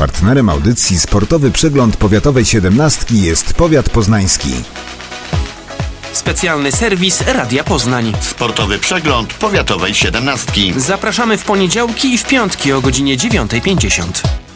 Partnerem audycji Sportowy Przegląd Powiatowej 17 jest Powiat Poznański. Specjalny serwis Radia Poznań. Sportowy Przegląd Powiatowej 17. Zapraszamy w poniedziałki i w piątki o godzinie 9:50.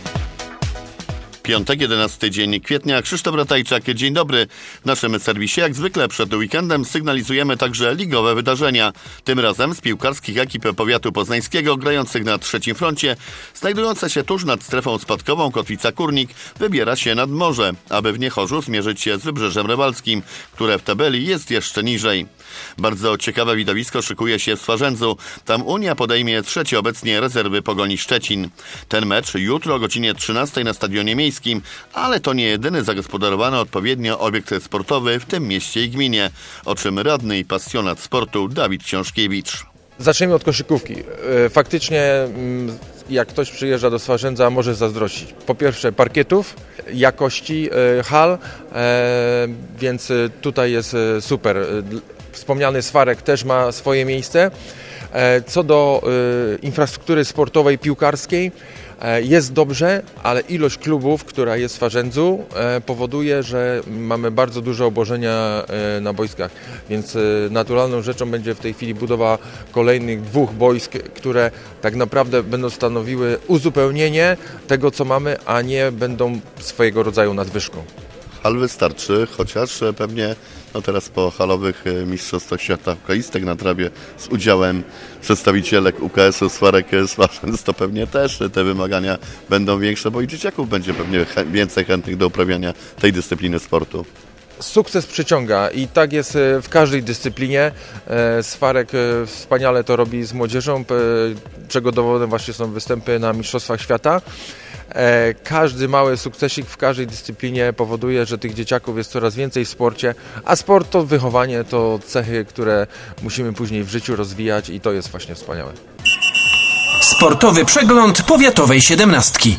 Piątek, 11 dzień kwietnia. Krzysztof Ratajczak, dzień dobry. W naszym serwisie jak zwykle przed weekendem sygnalizujemy także ligowe wydarzenia. Tym razem z piłkarskich ekip powiatu poznańskiego grających na trzecim froncie, znajdująca się tuż nad strefą spadkową Kotwica-Kurnik, wybiera się nad morze, aby w Niechorzu zmierzyć się z Wybrzeżem Rewalskim, które w tabeli jest jeszcze niżej. Bardzo ciekawe widowisko szykuje się w Swarzędzu. Tam Unia podejmie trzecie obecnie rezerwy Pogoni Szczecin. Ten mecz jutro o godzinie 13 na Stadionie Miejskim, ale to nie jedyny zagospodarowany odpowiednio obiekt sportowy w tym mieście i gminie, o czym radny i pasjonat sportu Dawid Książkiewicz. Zacznijmy od koszykówki. Faktycznie jak ktoś przyjeżdża do Swarzędza, może zazdrościć. Po pierwsze parkietów, jakości hal, więc tutaj jest super. Wspomniany Swarek też ma swoje miejsce. Co do infrastruktury sportowej, piłkarskiej, jest dobrze, ale ilość klubów, która jest w Swarzędzu, powoduje, że mamy bardzo duże obłożenia na boiskach, więc naturalną rzeczą będzie w tej chwili budowa kolejnych 2 boisk, które tak naprawdę będą stanowiły uzupełnienie tego, co mamy, a nie będą swojego rodzaju nadwyżką. Hal wystarczy, chociaż pewnie teraz po halowych mistrzostwach świata hokeistek na trawie z udziałem przedstawicielek UKS-u Swarek Swarzędz, to pewnie też te wymagania będą większe, bo i dzieciaków będzie pewnie więcej chętnych do uprawiania tej dyscypliny sportu. Sukces przyciąga i tak jest w każdej dyscyplinie. Swarek wspaniale to robi z młodzieżą. Czego dowodem właśnie są występy na mistrzostwach świata. Każdy mały sukcesik w każdej dyscyplinie powoduje, że tych dzieciaków jest coraz więcej w sporcie, a sport to wychowanie, to cechy, które musimy później w życiu rozwijać i to jest właśnie wspaniałe. Sportowy Przegląd Powiatowej 17.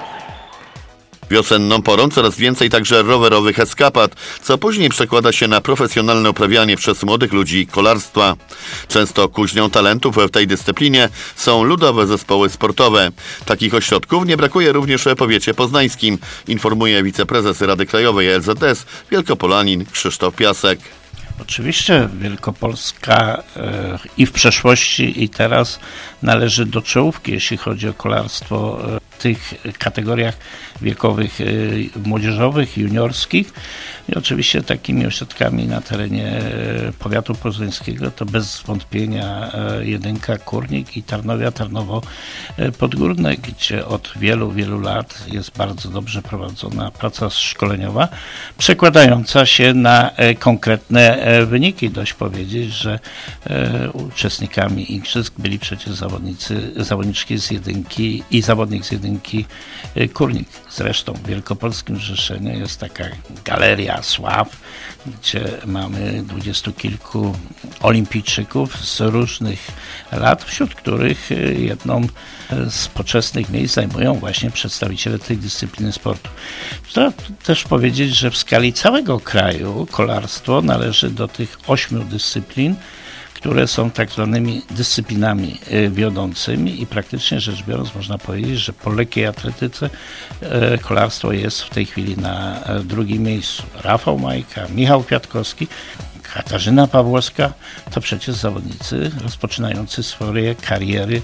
Wiosenną porą coraz więcej także rowerowych eskapad, co później przekłada się na profesjonalne uprawianie przez młodych ludzi kolarstwa. Często kuźnią talentów w tej dyscyplinie są ludowe zespoły sportowe. Takich ośrodków nie brakuje również w powiecie poznańskim, informuje wiceprezes Rady Krajowej LZS Wielkopolanin Krzysztof Piasek. Oczywiście Wielkopolska i w przeszłości, i teraz należy do czołówki, jeśli chodzi o kolarstwo w tych kategoriach wiekowych młodzieżowych, juniorskich. I oczywiście takimi ośrodkami na terenie powiatu poznańskiego to bez wątpienia Jedynka Kurnik i Tarnowia Tarnowo Podgórne, gdzie od wielu, wielu lat jest bardzo dobrze prowadzona praca szkoleniowa, przekładająca się na konkretne wyniki. Dość powiedzieć, że uczestnikami igrzysk byli przecież zawodniczki z Jedynki i zawodnik z Jedynki Kurnik. Zresztą w Wielkopolskim Zrzeszeniu jest taka galeria sław, gdzie mamy 20 kilku olimpijczyków z różnych lat, wśród których jedną z poczesnych miejsc zajmują właśnie przedstawiciele tej dyscypliny sportu. Trzeba też powiedzieć, że w skali całego kraju kolarstwo należy do tych 8 dyscyplin, które są tak zwanymi dyscyplinami wiodącymi i praktycznie rzecz biorąc można powiedzieć, że po lekkiej atletyce kolarstwo jest w tej chwili na drugim miejscu. Rafał Majka, Michał Kwiatkowski, Katarzyna Pawłowska to przecież zawodnicy rozpoczynający swoje kariery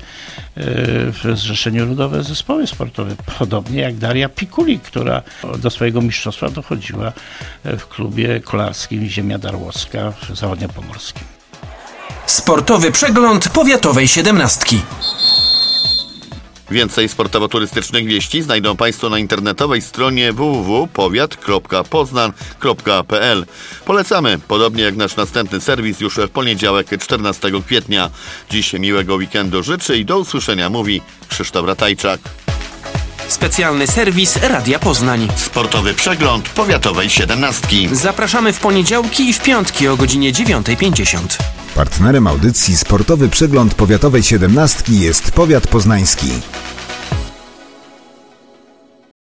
w Zrzeszeniu Ludowe Zespoły Sportowe. Podobnie jak Daria Pikulik, która do swojego mistrzostwa dochodziła w klubie kolarskim Ziemia Darłowska w Zachodniopomorskim. Sportowy Przegląd Powiatowej 17. Więcej sportowo-turystycznych wieści znajdą Państwo na internetowej stronie www.powiat.poznan.pl. Polecamy, podobnie jak nasz następny serwis już w poniedziałek 14 kwietnia. Dziś miłego weekendu życzy i do usłyszenia mówi Krzysztof Ratajczak. Specjalny serwis Radia Poznań. Sportowy Przegląd Powiatowej 17. Zapraszamy w poniedziałki i w piątki o godzinie 9:50. Partnerem audycji Sportowy Przegląd Powiatowej 17 jest Powiat Poznański.